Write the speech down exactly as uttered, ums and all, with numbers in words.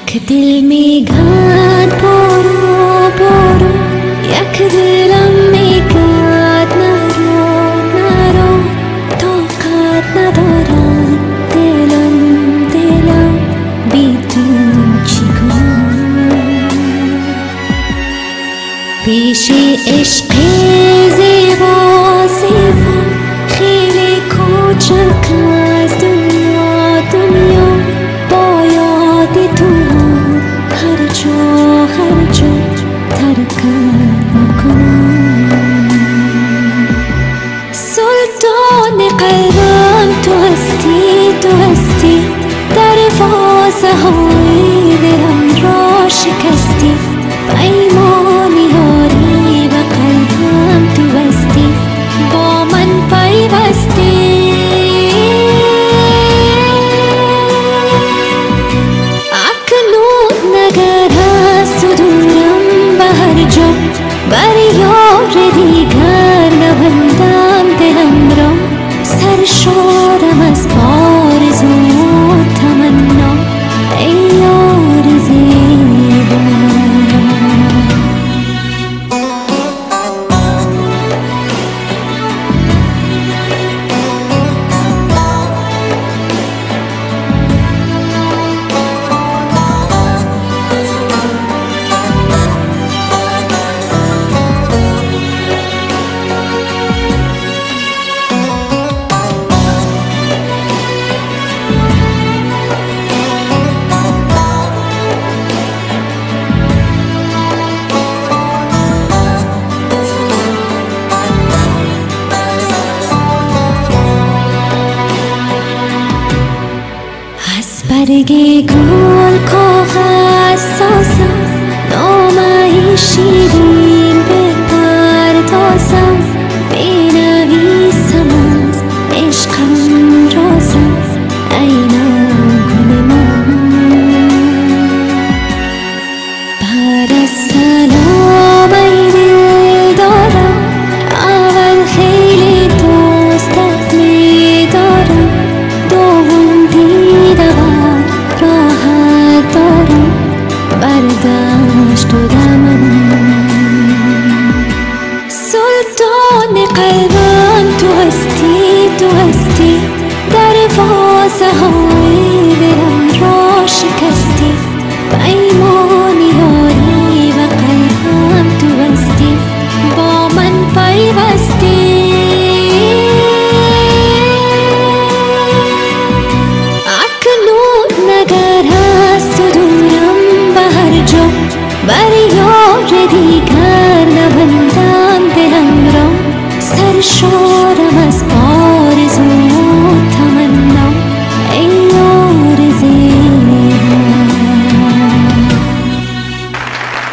یک دل میگد برو برو، یک دلم میگد نرو نرو، طاقت ندارم دلم دلم بی تو چی کنم. پیش عشق زیبا زیبا خیلی کوچک از دنیا دنیا، باید تو هر جا هر جا ترکم کنم. سلطان قلبم تو هستی تو هستی، دروازه های دلم را شکستی، پیمانی یاری به قلبم تو بستی، با من پیوستی. اکنون نگر از تو دورم به هر جا، بر یار دیگر نبندم دلم را، سرشارم از آرزو و تمنا ای یار زیبا. برگ گل کاغذ سازم، نامه شیرین بپردازم، بنویسم از عشقم رازم ای ناگل من. بعد از سلام ای دل دارم، اول خیلی دوستت می دارم، دوم دیدم راحت دارم برداشت و دمم. سلطان قلبم تو هستی تو هستی، دروازه های دلم را شکستی، پیمان